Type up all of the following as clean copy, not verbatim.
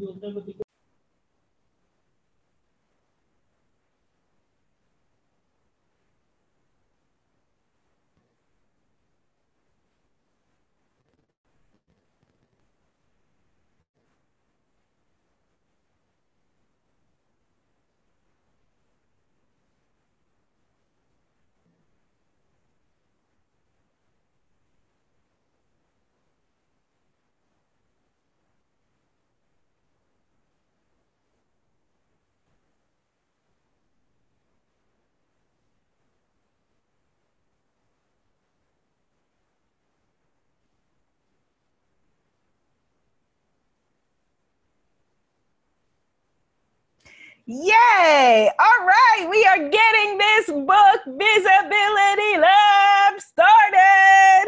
Yay! All right, we are getting this book Visibility Lab started.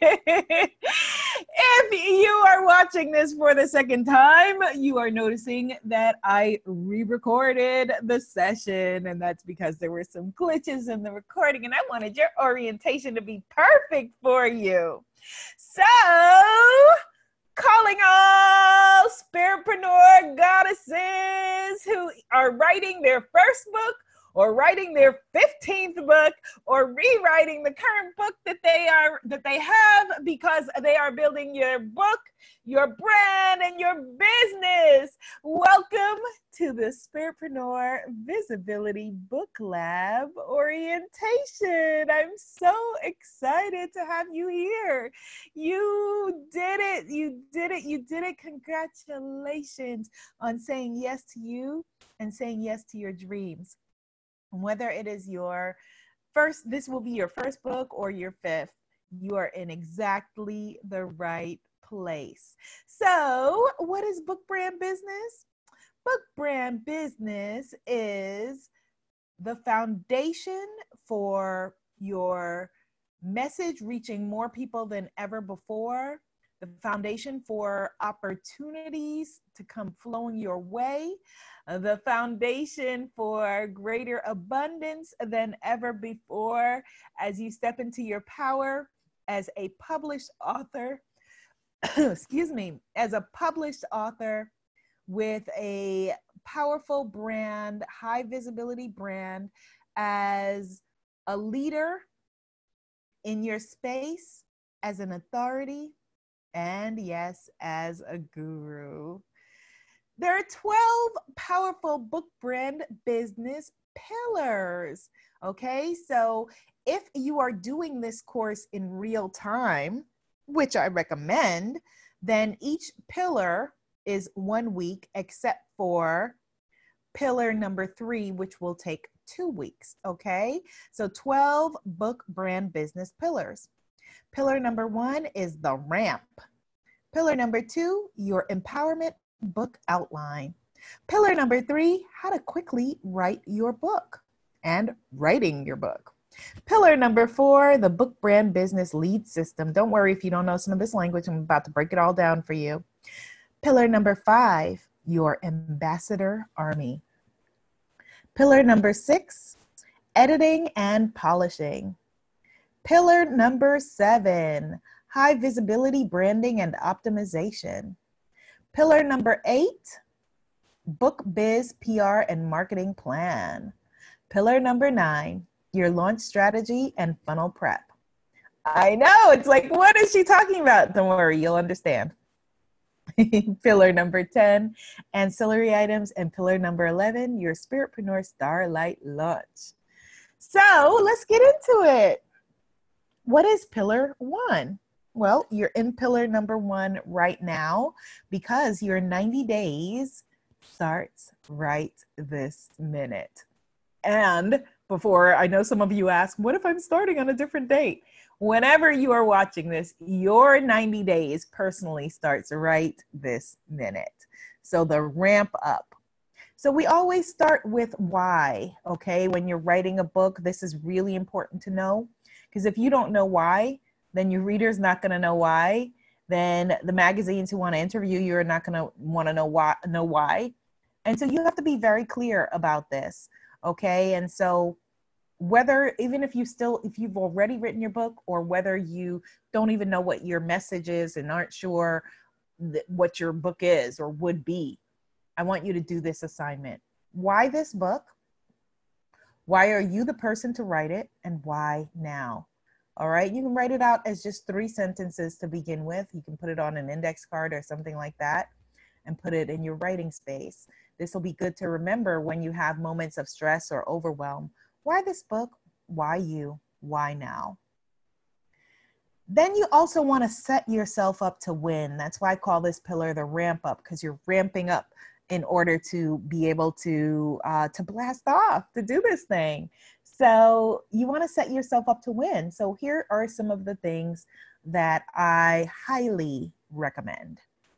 If you are watching this for the second time, you are noticing that I re-recorded the session, and that's because there were some glitches in the recording, and I wanted your orientation to be perfect for you. So, calling all spiritpreneur goddesses who are writing their first book or writing their 15th book or rewriting the current book that they have because they are building your book, your brand, and your business. Welcome to the Spiritpreneur Visibility Book Lab orientation. I'm so excited to have you here. You did it. You did it. You did it. Congratulations on saying yes to you and saying yes to your dreams. Whether it is your first, this will be your first book or your fifth, you are in exactly the right place. So, what is book brand business? Book brand business is the foundation for your message reaching more people than ever before, the foundation for opportunities to come flowing your way, the foundation for greater abundance than ever before as you step into your power as a published author, excuse me, as a published author with a powerful brand, high visibility brand, as a leader in your space, as an authority, and yes, as a guru. There are 12 powerful book brand business pillars. Okay, so if you are doing this course in real time, which I recommend, then each pillar is 1 week, except for pillar number 3, which will take 2 weeks. Okay, so 12 book brand business pillars. Pillar number 1 is the ramp. Pillar number 2, your empowerment book outline. Pillar number 3, how to quickly write your book and writing your book. Pillar number 4, the book brand business lead system. Don't worry if you don't know some of this language. I'm about to break it all down for you. Pillar number 5, your ambassador army. Pillar number 6, editing and polishing. Pillar number 7, high visibility branding and optimization. Pillar number 8, book biz, PR, and marketing plan. Pillar number 9, your launch strategy and funnel prep. I know, it's like, what is she talking about? Don't worry, you'll understand. Pillar number 10, ancillary items, and pillar number 11, your Spiritpreneur Starlight launch. So let's get into it. What is pillar 1? Well, you're in pillar number 1 right now because your 90 days starts right this minute. And before, I know some of you ask, what if I'm starting on a different date? Whenever you are watching this, your 90 days personally starts right this minute. So the ramp up. So we always start with why, okay? When you're writing a book, this is really important to know, because if you don't know why, then your reader's not going to know why. Then the magazines who want to interview you are not going to want to know why. And so you have to be very clear about this, okay? And so whether, even if you've already written your book, or whether you don't even know what your message is and aren't sure what your book is or would be, I want you to do this assignment. Why this book? Why are you the person to write it? And why now? All right. You can write it out as just 3 sentences to begin with. You can put it on an index card or something like that and put it in your writing space. This will be good to remember when you have moments of stress or overwhelm. Why this book? Why you? Why now? Then you also want to set yourself up to win. That's why I call this pillar the ramp up, because you're ramping up in order to be able to blast off, to do this thing. So you want to set yourself up to win. So here are some of the things that I highly recommend.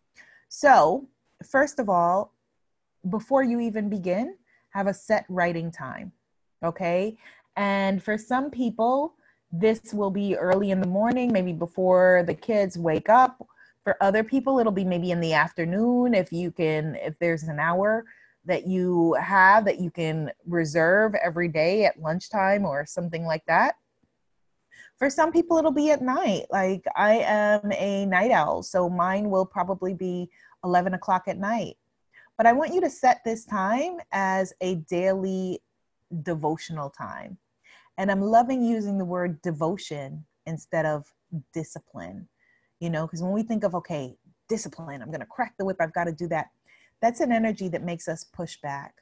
So first of all, before you even begin, have a set writing time, okay? And for some people, this will be early in the morning, maybe before the kids wake up. For other people, it'll be maybe in the afternoon if there's an hour that you have that you can reserve every day at lunchtime or something like that. For some people, it'll be at night. Like I am a night owl, so mine will probably be 11 o'clock at night. But I want you to set this time as a daily devotional time. And I'm loving using the word devotion instead of discipline, because when we think of, okay, discipline, I'm going to crack the whip, I've got to do that. That's an energy that makes us push back.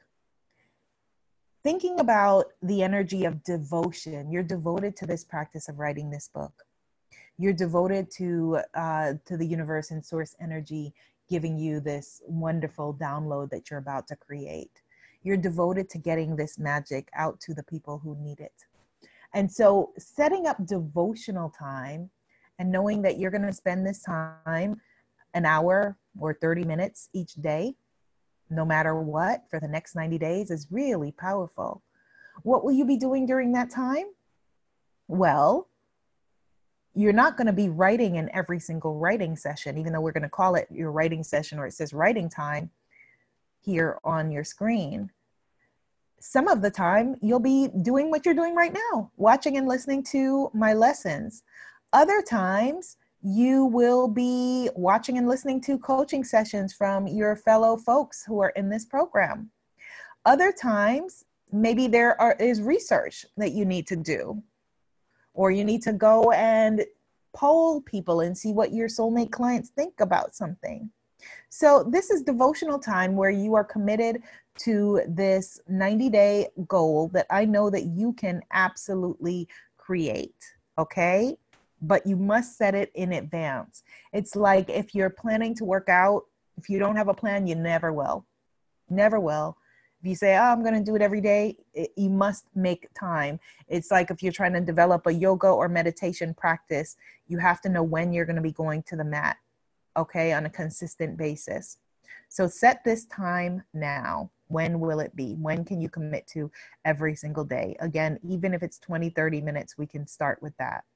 Thinking about the energy of devotion, you're devoted to this practice of writing this book. You're devoted to the universe and source energy giving you this wonderful download that you're about to create. You're devoted to getting this magic out to the people who need it. And so setting up devotional time and knowing that you're going to spend this time, an hour or 30 minutes each day, no matter what, for the next 90 days is really powerful. What will you be doing during that time? Well, you're not going to be writing in every single writing session, even though we're going to call it your writing session, or it says writing time here on your screen. Some of the time you'll be doing what you're doing right now, watching and listening to my lessons. Other times you will be watching and listening to coaching sessions from your fellow folks who are in this program. Other times, maybe is research that you need to do, or you need to go and poll people and see what your soulmate clients think about something. So this is devotional time where you are committed to this 90-day goal that I know that you can absolutely create, okay? But you must set it in advance. It's like if you're planning to work out, if you don't have a plan, you never will. Never will. If you say, oh, I'm going to do it every day, you must make time. It's like if you're trying to develop a yoga or meditation practice, you have to know when you're going to be going to the mat, okay, on a consistent basis. So set this time now. When will it be? When can you commit to every single day? Again, even if it's 20, 30 minutes, we can start with that.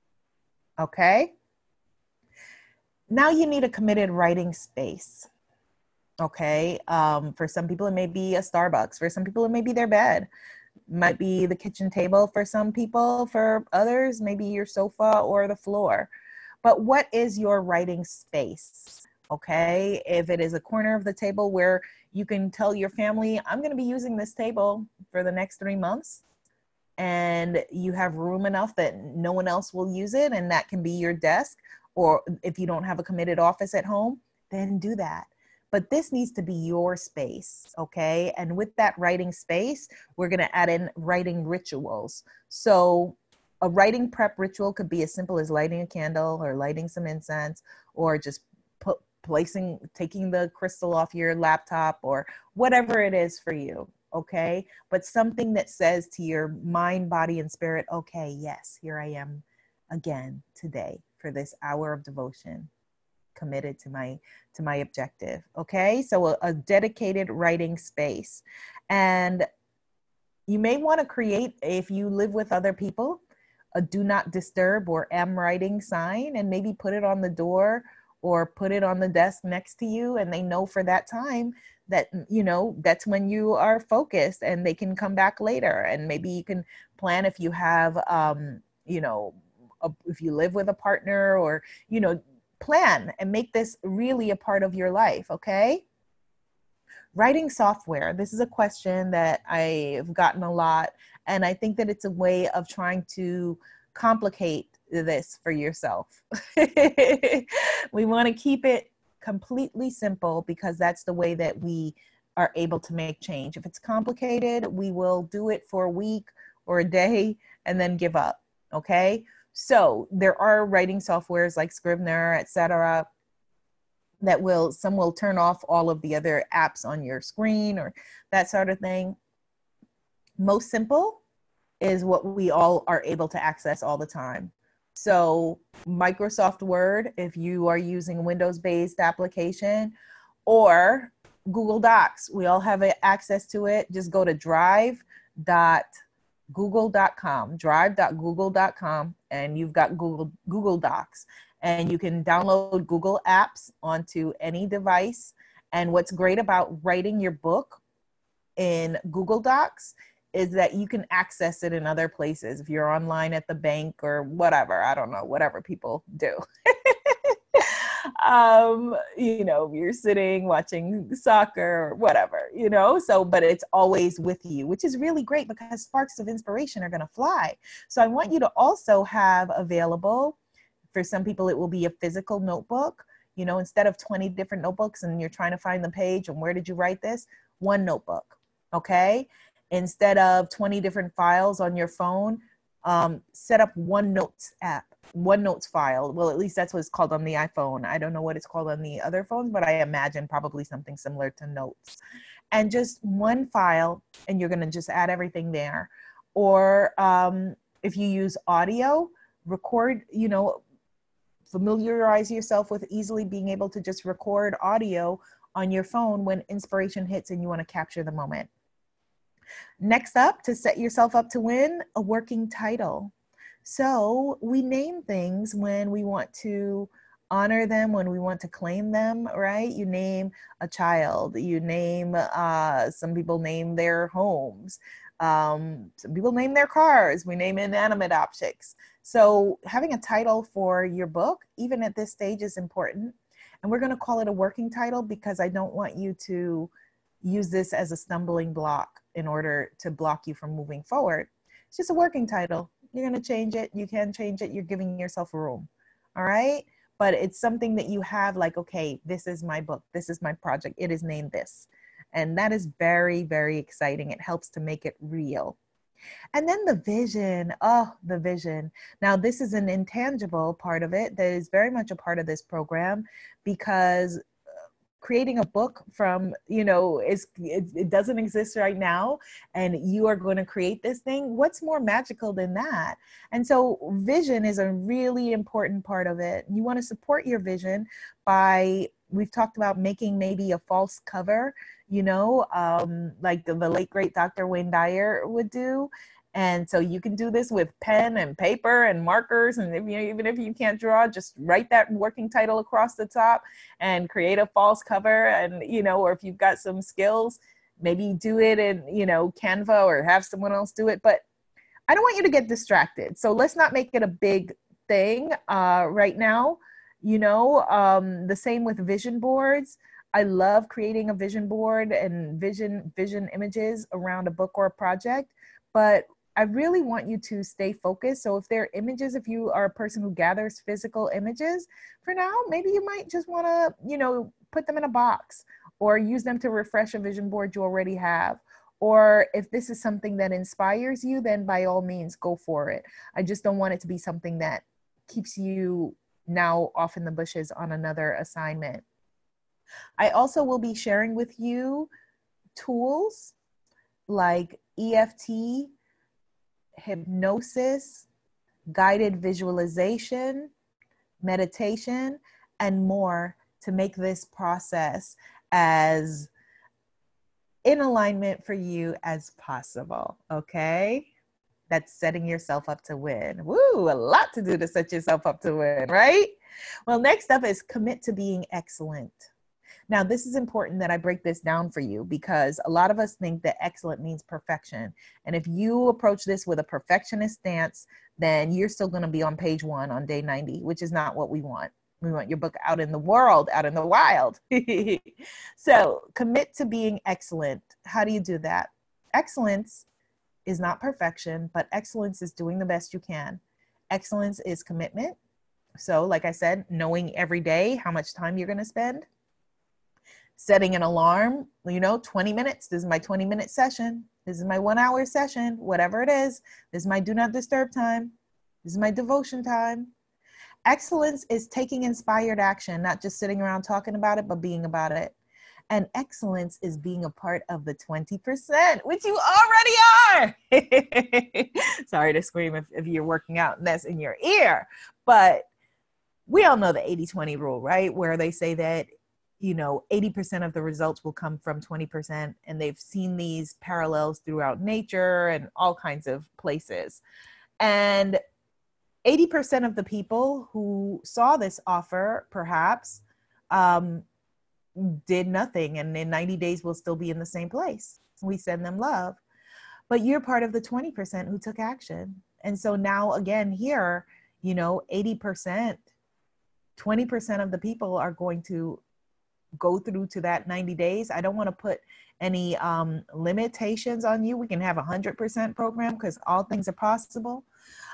Okay? Now you need a committed writing space. Okay? For some people, it may be a Starbucks. For some people, it may be their bed. Might be the kitchen table for some people. For others, maybe your sofa or the floor. But what is your writing space? Okay? If it is a corner of the table where you can tell your family, I'm going to be using this table for the next 3 months, and you have room enough that no one else will use it, and that can be your desk, or if you don't have a committed office at home, then do that. But this needs to be your space, okay? And with that writing space, we're going to add in writing rituals. So a writing prep ritual could be as simple as lighting a candle or lighting some incense, or just taking the crystal off your laptop, or whatever it is for you, okay? But something that says to your mind, body, and spirit, okay, yes, here I am again today for this hour of devotion, committed to my objective, okay? So a dedicated writing space. And you may want to create, if you live with other people, a do not disturb or am writing sign, and maybe put it on the door or put it on the desk next to you, and they know for that time that, that's when you are focused, and they can come back later. And maybe you can plan if you have, if you live with a partner, or, plan and make this really a part of your life, okay? Writing software. This is a question that I've gotten a lot, and I think that it's a way of trying to complicate this for yourself. We want to keep it completely simple because that's the way that we are able to make change. If it's complicated, we will do it for a week or a day and then give up. Okay. So there are writing softwares like Scrivener, etc., that some will turn off all of the other apps on your screen or that sort of thing. Most simple is what we all are able to access all the time. So Microsoft Word, if you are using a Windows-based application, or Google Docs, we all have access to it. Just go to drive.google.com, and you've got Google Docs. And you can download Google Apps onto any device. And what's great about writing your book in Google Docs is that you can access it in other places. If you're online at the bank or whatever, I don't know, whatever people do. You know, you're sitting watching soccer or whatever, you know, so, but it's always with you, which is really great because sparks of inspiration are going to fly. So I want you to also have available, for some people, it will be a physical notebook, you know, instead of 20 different notebooks and you're trying to find the page and where did you write this? One notebook. Okay. Instead of 20 different files on your phone, set up OneNotes app, OneNotes file. Well, at least that's what it's called on the iPhone. I don't know what it's called on the other phones, but I imagine probably something similar to Notes. And just one file, and you're going to just add everything there. Or if you use audio, record, you know, familiarize yourself with easily being able to just record audio on your phone when inspiration hits and you want to capture the moment. Next up, to set yourself up to win, a working title. So we name things when we want to honor them, when we want to claim them, right? You name a child, you name, some people name their homes. Some people name their cars. We name inanimate objects. So having a title for your book, even at this stage, is important. And we're going to call it a working title because I don't want you to use this as a stumbling block in order to block you from moving forward. It's just a working title. You're going to change it. You can change it. You're giving yourself room. All right. But it's something that you have like, okay, this is my book. This is my project. It is named this. And that is very, very exciting. It helps to make it real. And then the vision. Oh, the vision. Now, this is an intangible part of it that is very much a part of this program because creating a book from, you know, it doesn't exist right now, and you are going to create this thing. What's more magical than that? And so vision is a really important part of it. You want to support your vision by, we've talked about making maybe a false cover, you know, like the late great Dr. Wayne Dyer would do. And so you can do this with pen and paper and markers. And if, you know, even if you can't draw, just write that working title across the top and create a false cover. And, you know, or if you've got some skills, maybe do it in, you know, Canva or have someone else do it. But I don't want you to get distracted. So let's not make it a big thing right now. You know, the same with vision boards. I love creating a vision board and vision images around a book or a project, but I really want you to stay focused. So if there are images, if you are a person who gathers physical images, for now, maybe you might just want to, you know, put them in a box or use them to refresh a vision board you already have. Or if this is something that inspires you, then by all means, go for it. I just don't want it to be something that keeps you now off in the bushes on another assignment. I also will be sharing with you tools like EFT, hypnosis, guided visualization, meditation, and more to make this process as in alignment for you as possible. Okay? That's setting yourself up to win. Woo, a lot to do to set yourself up to win, right? Well, next up is commit to being excellent. Now, this is important that I break this down for you because a lot of us think that excellent means perfection. And if you approach this with a perfectionist stance, then you're still going to be on page 1 on day 90, which is not what we want. We want your book out in the world, out in the wild. So commit to being excellent. How do you do that? Excellence is not perfection, but excellence is doing the best you can. Excellence is commitment. So like I said, knowing every day how much time you're going to spend, setting an alarm, 20 minutes. This is my 20-minute session. This is my 1-hour session, whatever it is. This is my do not disturb time. This is my devotion time. Excellence is taking inspired action, not just sitting around talking about it, but being about it. And excellence is being a part of the 20%, which you already are. Sorry to scream if you're working out and that's in your ear. But we all know the 80-20 rule, right? Where they say that, 80% of the results will come from 20%. And they've seen these parallels throughout nature and all kinds of places. And 80% of the people who saw this offer, perhaps, did nothing. And in 90 days, we'll still be in the same place. We send them love. But you're part of the 20% who took action. And so now, again, here, 80%, 20% of the people are going to go through to that 90 days. I don't want to put any limitations on you. We can have 100% program because all things are possible.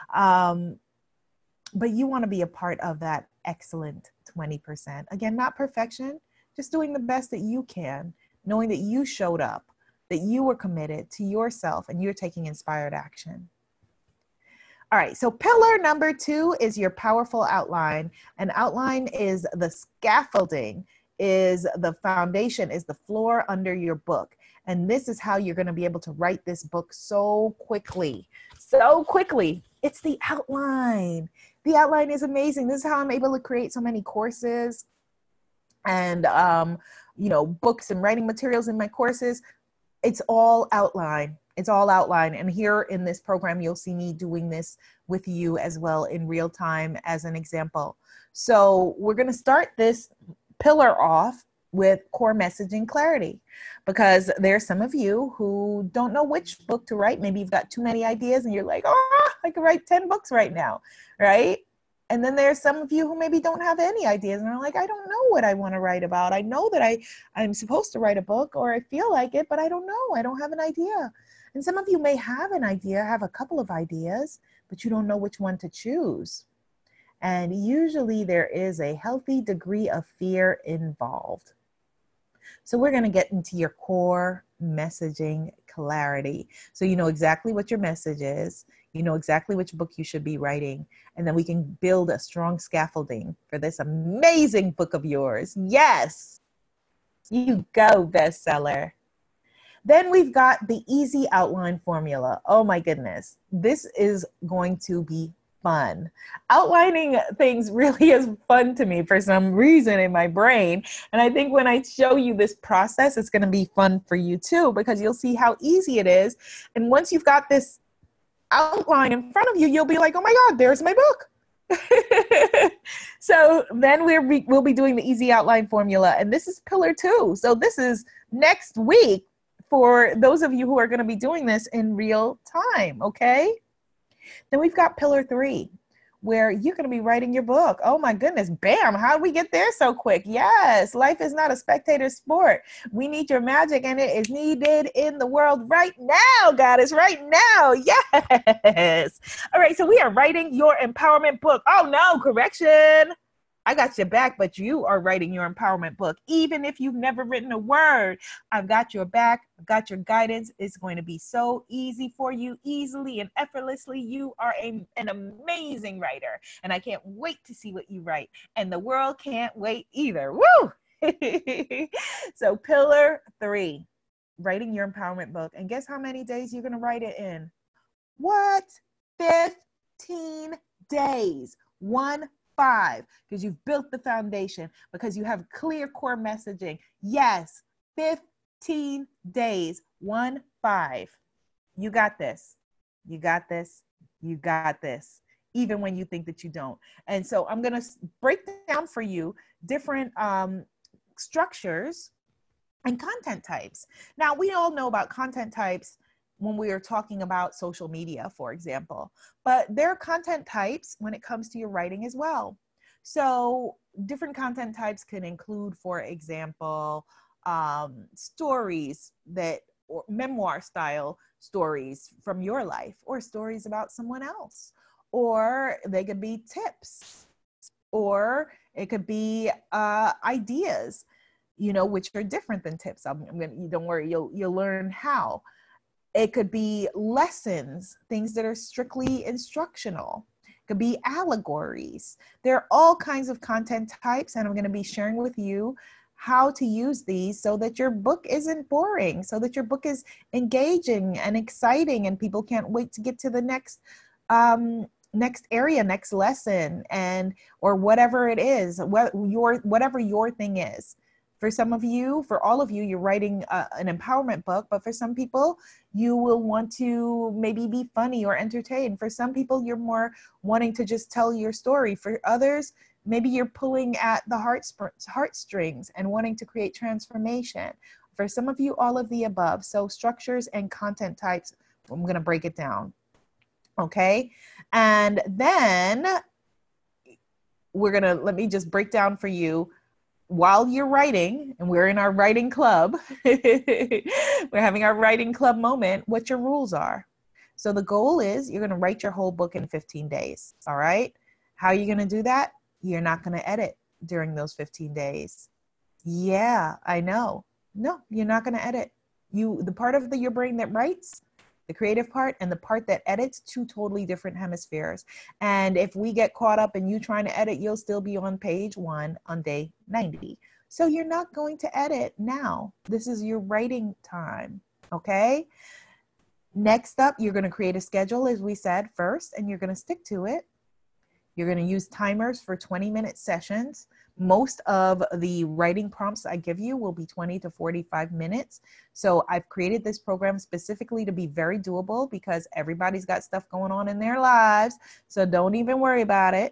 But you want to be a part of that excellent 20%. Again, not perfection, just doing the best that you can, knowing that you showed up, that you were committed to yourself and you're taking inspired action. All right, so pillar number 2 is your powerful outline. An outline is the scaffolding, is the foundation, is the floor under your book. And this is how you're going to be able to write this book so quickly. So quickly. It's the outline. The outline is amazing. This is how I'm able to create so many courses and, books and writing materials in my courses. It's all outline. It's all outline. And here in this program, you'll see me doing this with you as well in real time as an example. So we're going to start this pillar off with core messaging clarity, because there's some of you who don't know which book to write. Maybe you've got too many ideas and you're like, I could write 10 books right now, right? And then there's some of you who maybe don't have any ideas and are like, I don't know what I want to write about. I know that I'm supposed to write a book, or I feel like it, but I don't know. I don't have an idea. And some of you may have an idea, have a couple of ideas, but you don't know which one to choose. And usually there is a healthy degree of fear involved. So we're going to get into your core messaging clarity. So you know exactly what your message is. You know exactly which book you should be writing. And then we can build a strong scaffolding for this amazing book of yours. Yes, you go, bestseller. Then we've got the easy outline formula. Oh my goodness. This is going to be fun. Outlining things really is fun to me for some reason in my brain. And I think when I show you this process, it's going to be fun for you too, because you'll see how easy it is. And once you've got this outline in front of you, you'll be like, oh my God, there's my book. So then we'll be doing the easy outline formula. And this is pillar 2. So this is next week for those of you who are going to be doing this in real time. Okay. Then we've got pillar 3, where you're going to be writing your book. Oh my goodness. Bam. How did we get there so quick? Yes. Life is not a spectator sport. We need your magic, and it is needed in the world right now, Goddess, right now. Yes. All right. So we are writing your empowerment book. Oh no, correction. I got your back, but you are writing your empowerment book. Even if you've never written a word, I've got your back. I've got your guidance. It's going to be so easy for you, easily and effortlessly. You are an amazing writer, and I can't wait to see what you write. And the world can't wait either. Woo! So pillar 3, writing your empowerment book. And guess how many days you're going to write it in? What? 15 days. 15, because you've built the foundation, because you have clear core messaging. Yes, 15 days, 15. You got this. You got this. You got this. Even when you think that you don't. And so I'm going to break down for you different structures and content types. Now, we all know about content types when we are talking about social media, for example, but there are content types when it comes to your writing as well. So different content types can include, for example, stories that, or memoir style stories from your life, or stories about someone else, or they could be tips, or it could be ideas, you know, which are different than tips. You don't worry, you'll learn how. It could be lessons, things that are strictly instructional. It could be allegories. There are all kinds of content types, and I'm going to be sharing with you how to use these so that your book isn't boring, so that your book is engaging and exciting, and people can't wait to get to the next area, next lesson, and or whatever it is, whatever your thing is. For some of you, for all of you, you're writing an empowerment book, but for some people, you will want to maybe be funny or entertain. For some people, you're more wanting to just tell your story. For others, maybe you're pulling at the heartstrings and wanting to create transformation. For some of you, all of the above. So structures and content types, I'm going to break it down. Okay. And then let me just break down for you while you're writing, and we're in our writing club, we're having our writing club moment, what your rules are. So the goal is you're going to write your whole book in 15 days. All right. How are you going to do that? You're not going to edit during those 15 days. Yeah, I know. No, you're not going to edit. The part of your brain that writes, the creative part, and the part that edits, two totally different hemispheres. And if we get caught up in you trying to edit, you'll still be on page 1 on day 90. So you're not going to edit now. This is your writing time, okay? Next up, you're going to create a schedule, as we said first, and you're going to stick to it. You're going to use timers for 20-minute sessions. Most of the writing prompts I give you will be 20 to 45 minutes. So I've created this program specifically to be very doable because everybody's got stuff going on in their lives. So don't even worry about it.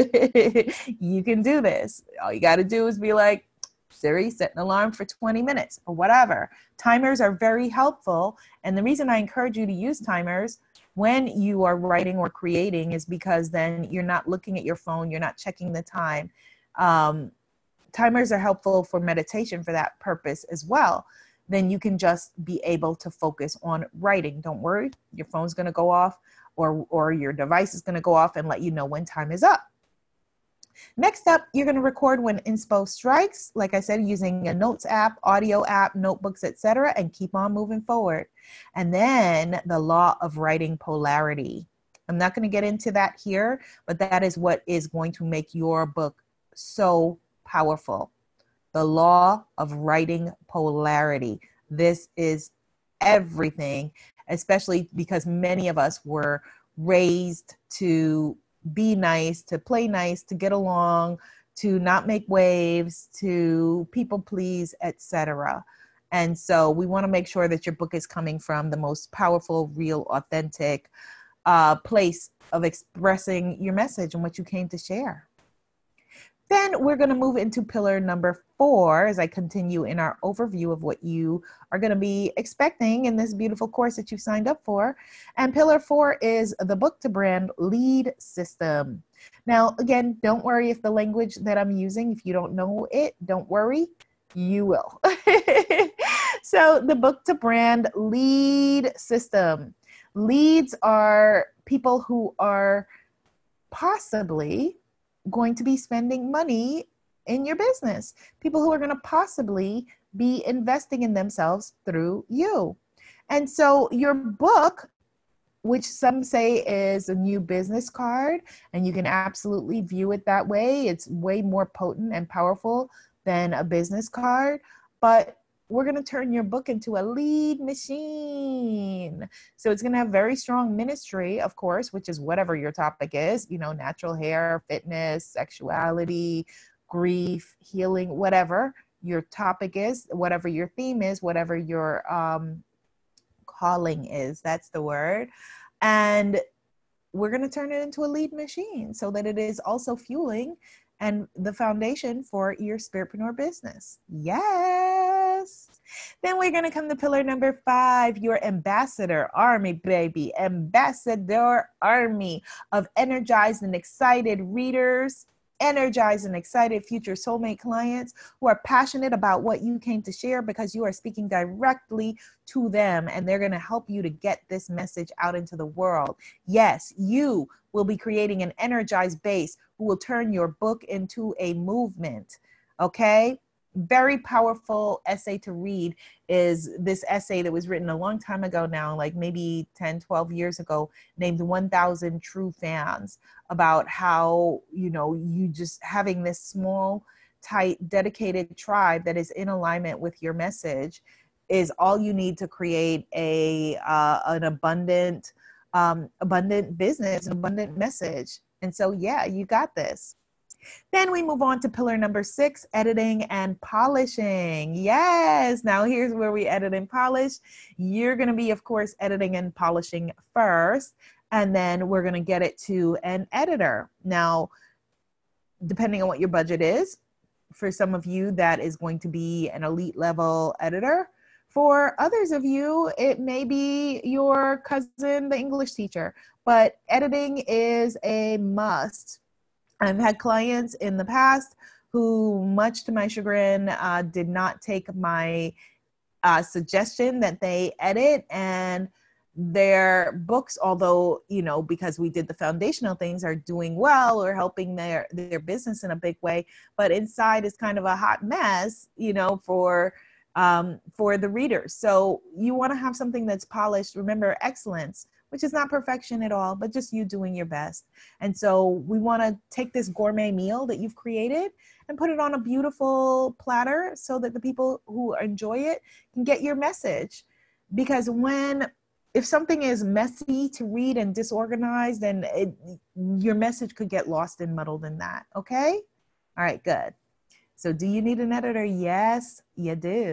You can do this. All you got to do is be like, Siri, set an alarm for 20 minutes or whatever. Timers are very helpful. And the reason I encourage you to use timers when you are writing or creating is because then you're not looking at your phone, you're not checking the time. Timers are helpful for meditation for that purpose as well. Then you can just be able to focus on writing. Don't worry, your phone's going to go off or your device is going to go off and let you know when time is up. Next up, you're going to record when inspo strikes, like I said, using a notes app, audio app, notebooks, etc., and keep on moving forward. And then the law of writing polarity. I'm not going to get into that here, but that is what is going to make your book so powerful. The law of writing polarity. This is everything, especially because many of us were raised to be nice, to play nice, to get along, to not make waves, to people please, etc. And so we want to make sure that your book is coming from the most powerful, real, authentic place of expressing your message and what you came to share. Then we're going to move into pillar number 4 as I continue in our overview of what you are going to be expecting in this beautiful course that you signed up for. And pillar 4 is the book to brand lead system. Now, again, don't worry if the language that I'm using, if you don't know it, don't worry, you will. So the book to brand lead system. Leads are people who are possibly going to be spending money in your business, people who are going to possibly be investing in themselves through you. And so your book, which some say is a new business card, and you can absolutely view it that way. It's way more potent and powerful than a business card, but we're going to turn your book into a lead machine. So it's going to have very strong ministry, of course, which is whatever your topic is, you know, natural hair, fitness, sexuality, grief, healing, whatever your topic is, whatever your theme is, whatever your calling is, that's the word. And we're going to turn it into a lead machine so that it is also fueling and the foundation for your Spiritpreneur business. Yes. Then we're going to come to pillar number 5, your ambassador army, baby. Ambassador army of energized and excited readers energized and excited future soulmate clients who are passionate about what you came to share, because you are speaking directly to them and they're going to help you to get this message out into the world. Yes, you will be creating an energized base who will turn your book into a movement. Okay? Very powerful essay to read is this essay that was written a long time ago now, like maybe 10, 12 years ago, named 1,000 True Fans, about how, you just having this small, tight, dedicated tribe that is in alignment with your message is all you need to create an abundant business, an abundant message. And so, yeah, you got this. Then we move on to pillar number 6, editing and polishing. Yes. Now here's where we edit and polish. You're going to be, of course, editing and polishing first, and then we're going to get it to an editor. Now, depending on what your budget is, for some of you, that is going to be an elite level editor. For others of you, it may be your cousin, the English teacher, but editing is a must. I've had clients in the past who, much to my chagrin, did not take my suggestion that they edit, and their books, although, because we did the foundational things, are doing well or helping their business in a big way, but inside is kind of a hot mess, for the readers. So you want to have something that's polished. Remember, excellence, which is not perfection at all, but just you doing your best. And so we want to take this gourmet meal that you've created and put it on a beautiful platter so that the people who enjoy it can get your message. Because if something is messy to read and disorganized, then your message could get lost and muddled in that. Okay? All right, good. So do you need an editor? Yes, you do.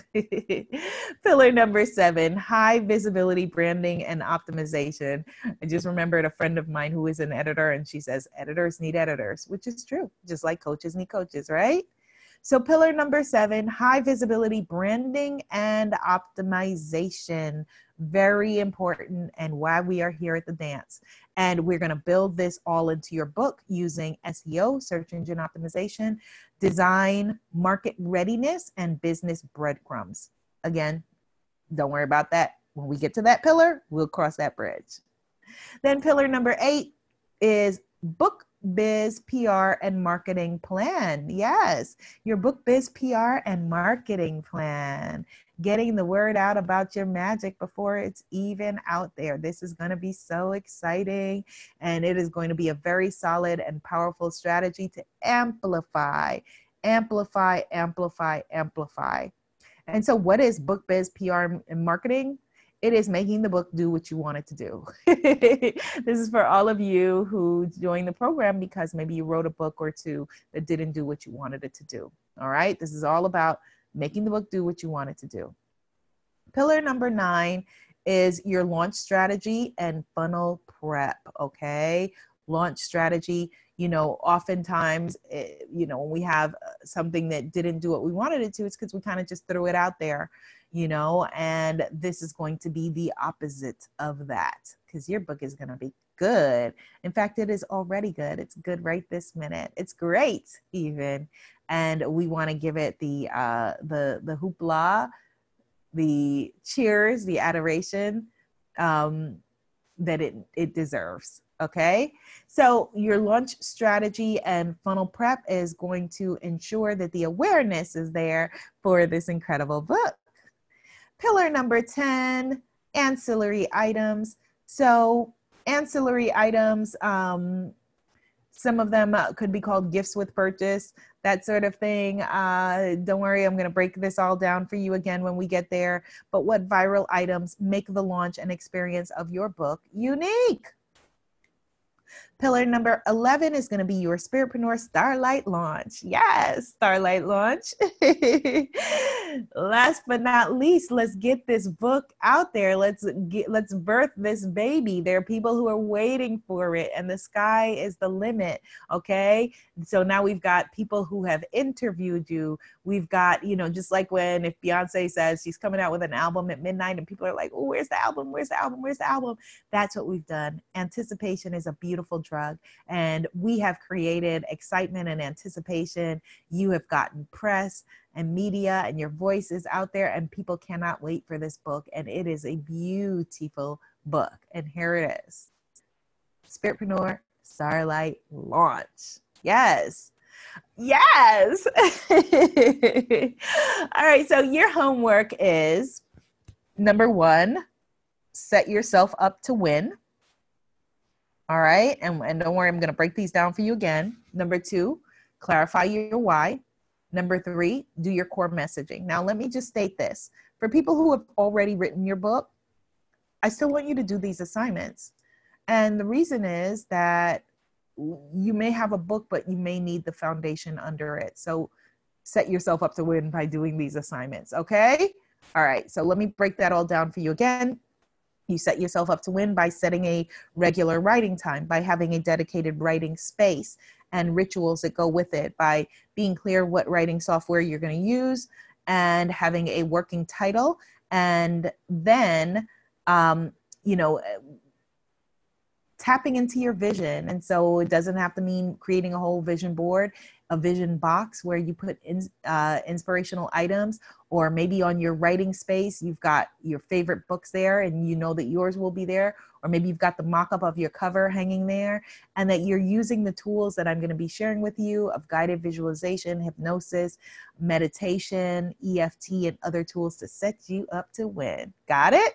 Pillar number 7, high visibility branding and optimization. I just remembered a friend of mine who is an editor, and she says editors need editors, which is true, just like coaches need coaches, right? So pillar number 7, high visibility branding and optimization. Very important, and why we are here at the dance. And we're going to build this all into your book using SEO, search engine optimization, design, market readiness, and business breadcrumbs. Again, don't worry about that. When we get to that pillar, we'll cross that bridge. Then pillar number 8 is book biz PR and marketing plan. Yes, your book biz PR and marketing plan. Getting the word out about your magic before it's even out there. This is going to be so exciting, and it is going to be a very solid and powerful strategy to amplify. And so what is book biz PR and marketing? It is making the book do what you want it to do. This is for all of you who joined the program because maybe you wrote a book or two that didn't do what you wanted it to do. All right. This is all about making the book do what you want it to do. Pillar number 9 is your launch strategy and funnel prep. Okay. Launch strategy. Oftentimes, when we have something that didn't do what we wanted it to, it's because we kind of just threw it out there, and this is going to be the opposite of that, because your book is going to be good. In fact, it is already good. It's good right this minute. It's great even. And we want to give it the hoopla, the cheers, the adoration that it deserves. Okay. So your launch strategy and funnel prep is going to ensure that the awareness is there for this incredible book. Pillar number 10, ancillary items. So ancillary items, some of them could be called gifts with purchase, that sort of thing. Don't worry, I'm going to break this all down for you again when we get there. But what viral items make the launch and experience of your book unique? Pillar number 11 is going to be your Spiritpreneur Starlight launch. Yes, Starlight launch. Last but not least, let's get this book out there. Let's birth this baby. There are people who are waiting for it, and the sky is the limit. Okay. So now we've got people who have interviewed you. We've got, just like if Beyonce says she's coming out with an album at midnight and people are like, oh, where's the album? Where's the album? Where's the album? That's what we've done. Anticipation is a beautiful drug. And we have created excitement and anticipation. You have gotten press and media, and your voice is out there, and people cannot wait for this book. And it is a beautiful book. And here it is. Spiritpreneur Starlight launch. Yes. Yes. All right. So your homework is, number 1, set yourself up to win. All right. And don't worry, I'm going to break these down for you again. Number 2, clarify your why. Number 3, do your core messaging. Now, let me just state this. For people who have already written your book, I still want you to do these assignments. And the reason is that you may have a book, but you may need the foundation under it. So set yourself up to win by doing these assignments. Okay. All right. So let me break that all down for you again. You set yourself up to win by setting a regular writing time, by having a dedicated writing space and rituals that go with it, by being clear what writing software you're going to use, and having a working title. And then, tapping into your vision. And so it doesn't have to mean creating a whole vision board, a vision box where you put inspirational items, or maybe on your writing space, you've got your favorite books there and you know that yours will be there. Or maybe you've got the mock-up of your cover hanging there, and that you're using the tools that I'm going to be sharing with you of guided visualization, hypnosis, meditation, EFT, and other tools to set you up to win. Got it?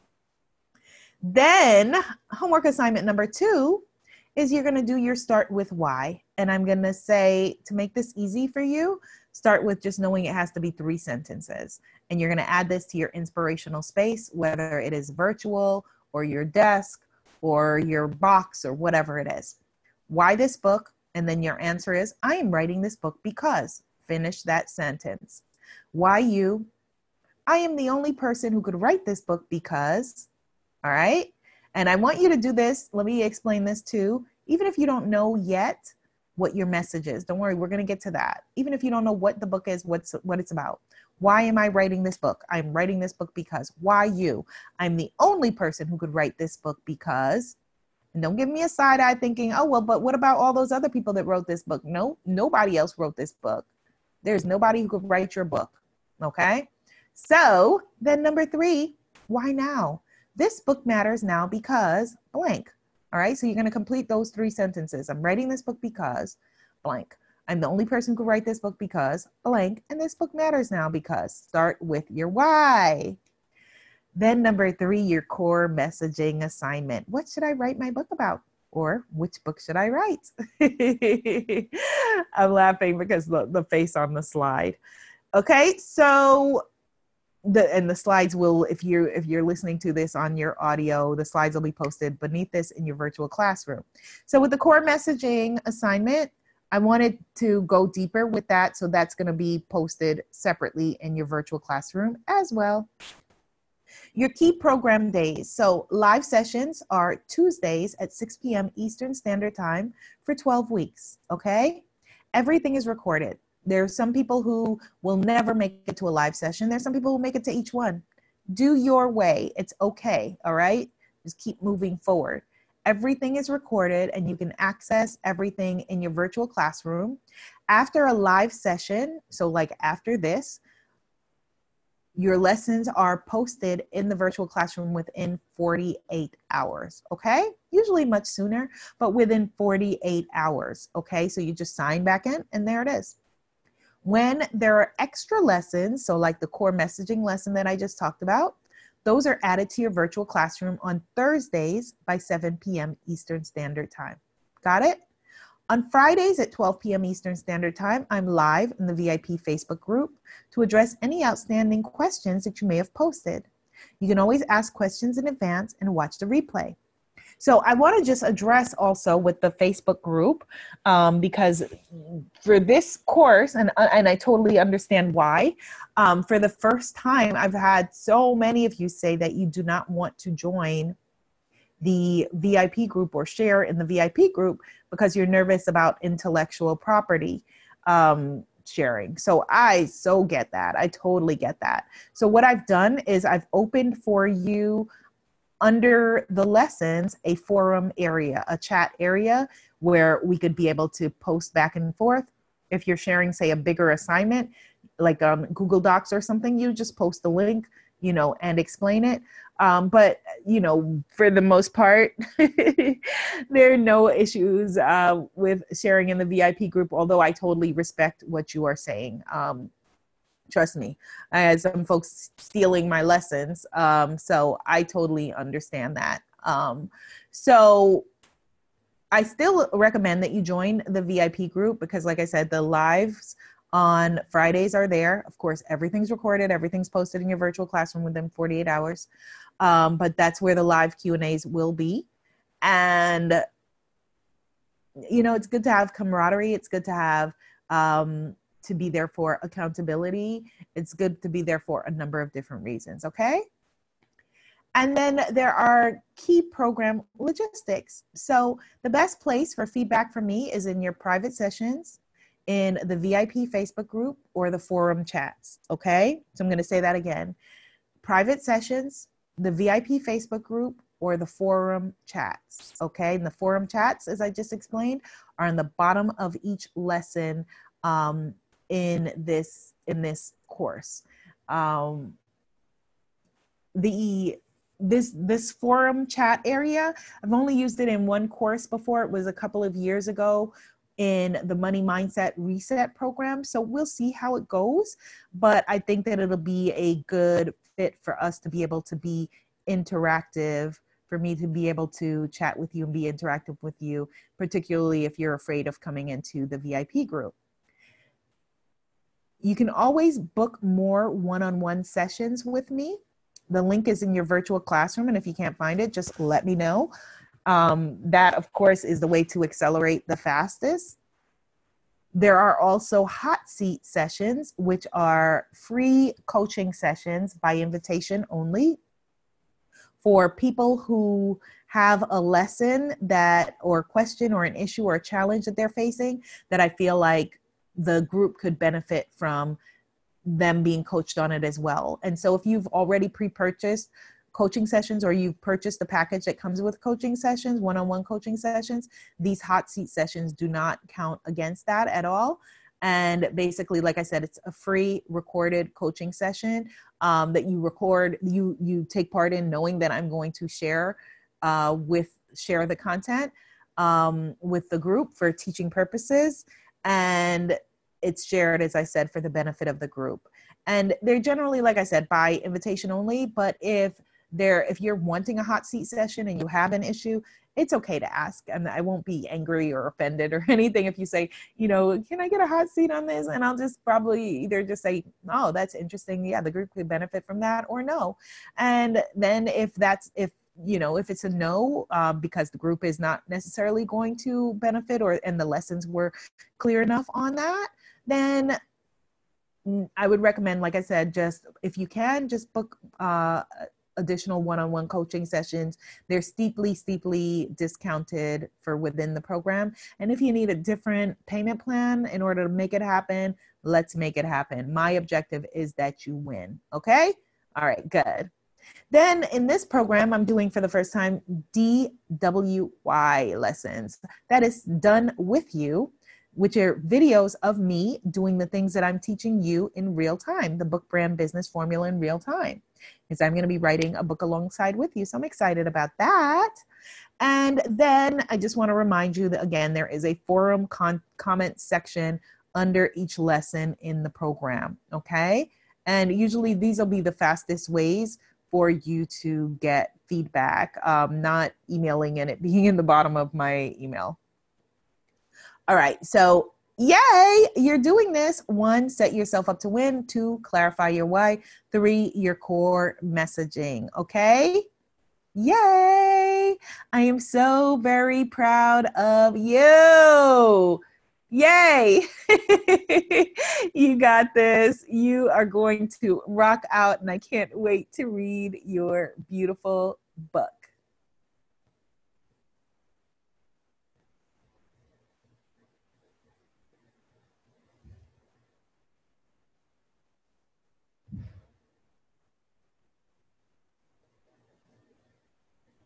Then homework assignment number 2 is you're going to do your start with why. And I'm going to say, to make this easy for you, start with just knowing it has to be 3 sentences. And you're going to add this to your inspirational space, whether it is virtual or your desk or your box or whatever it is. Why this book? And then your answer is, I am writing this book because. Finish that sentence. Why you? I am the only person who could write this book because. All right. And I want you to do this. Let me explain this too. Even if you don't know yet what your message is, don't worry, we're going to get to that. Even if you don't know what the book is, what it's about. Why am I writing this book? I'm writing this book because. Why you? I'm the only person who could write this book because. And don't give me a side eye thinking, oh, well, but what about all those other people that wrote this book? No, nobody else wrote this book. There's nobody who could write your book. Okay. So then number 3, why now? This book matters now because blank. All right. So you're going to complete those 3 sentences. I'm writing this book because blank. I'm the only person who could write this book because blank. And this book matters now because. Start with your why. Then number 3, your core messaging assignment. What should I write my book about? Or which book should I write? I'm laughing because the face on the slide. Okay. So the slides will, if you're listening to this on your audio, the slides will be posted beneath this in your virtual classroom. So with the core messaging assignment, I wanted to go deeper with that. So that's going to be posted separately in your virtual classroom as well. Your key program days. So live sessions are Tuesdays at 6 p.m. Eastern Standard Time for 12 weeks. Okay. Everything is recorded. There's some people who will never make it to a live session. There's some people who make it to each one. Do your way. It's okay. All right. Just keep moving forward. Everything is recorded and you can access everything in your virtual classroom. After a live session, so like after this, your lessons are posted in the virtual classroom within 48 hours. Okay. Usually much sooner, but within 48 hours. Okay. So you just sign back in and there it is. When there are extra lessons, so like the core messaging lesson that I just talked about, those are added to your virtual classroom on Thursdays by 7 p.m. Eastern Standard Time. Got it? On Fridays at 12 p.m. Eastern Standard Time, I'm live in the VIP Facebook group to address any outstanding questions that you may have posted. You can always ask questions in advance and watch the replay. So I want to just address also with the Facebook group, because for this course, and I totally understand why, for the first time, I've had so many of you say that you do not want to join the VIP group or share in the VIP group because you're nervous about intellectual property sharing. So I so get that. I totally get that. So what I've done is I've opened for you under the lessons, a forum area, a chat area where we could be able to post back and forth. If you're sharing, say, a bigger assignment, like Google Docs or something, you just post the link, and explain it. But, for the most part, there are no issues with sharing in the VIP group, although I totally respect what you are saying. Trust me, I had some folks stealing my lessons. So I totally understand that. So I still recommend that you join the VIP group because, like I said, the lives on Fridays are there. Of course, everything's recorded. Everything's posted in your virtual classroom within 48 hours. But that's where the live Q&As will be. And, it's good to have camaraderie. It's good to have to be there for accountability. It's good to be there for a number of different reasons, okay? And then there are key program logistics. So the best place for feedback from me is in your private sessions, in the VIP Facebook group, or the forum chats, okay? So I'm gonna say that again. Private sessions, the VIP Facebook group, or the forum chats, okay? And the forum chats, as I just explained, are on the bottom of each lesson in this course. This forum chat area, I've only used it in one course before. It was a couple of years ago in the Money Mindset Reset program. So we'll see how it goes, but I think that it'll be a good fit for us to be able to be interactive, for me to be able to chat with you and be interactive with you, particularly if you're afraid of coming into the VIP group. You can always book more one-on-one sessions with me. The link is in your virtual classroom, and if you can't find it, just let me know. That, of course, is the way to accelerate the fastest. There are also hot seat sessions, which are free coaching sessions by invitation only for people who have a lesson or question or an issue or a challenge that they're facing that I feel like the group could benefit from them being coached on it as well. And so if you've already pre-purchased coaching sessions, or you've purchased a package that comes with coaching sessions, one-on-one coaching sessions, these hot seat sessions do not count against that at all. And basically, like I said, it's a free recorded coaching session that you record, you take part in, knowing that I'm going to share the content with the group for teaching purposes. And it's shared, as I said, for the benefit of the group. And they're generally, like I said, by invitation only. But if you're wanting a hot seat session and you have an issue, it's okay to ask. And I won't be angry or offended or anything if you say, can I get a hot seat on this? And I'll just probably either just say, oh, that's interesting. Yeah, the group could benefit from that, or no. And then if it's a no, because the group is not necessarily going to benefit, and the lessons were clear enough on that, then I would recommend, like I said, just if you can, just book additional one-on-one coaching sessions. They're steeply discounted for within the program. And if you need a different payment plan in order to make it happen, let's make it happen. My objective is that you win. Okay? All right, good. Then in this program, I'm doing for the first time DWY lessons. That is done with you, which are videos of me doing the things that I'm teaching you in real time, the book brand business formula in real time. Because I'm going to be writing a book alongside with you. So I'm excited about that. And then I just want to remind you that, again, there is a forum comment section under each lesson in the program. Okay. And usually these will be the fastest ways for you to get feedback, not emailing and it being in the bottom of my email. All right, so yay, you're doing this. 1, set yourself up to win. 2, clarify your why. 3, your core messaging, okay? Yay! I am so very proud of you. Yay! You got this. You are going to rock out, and I can't wait to read your beautiful book.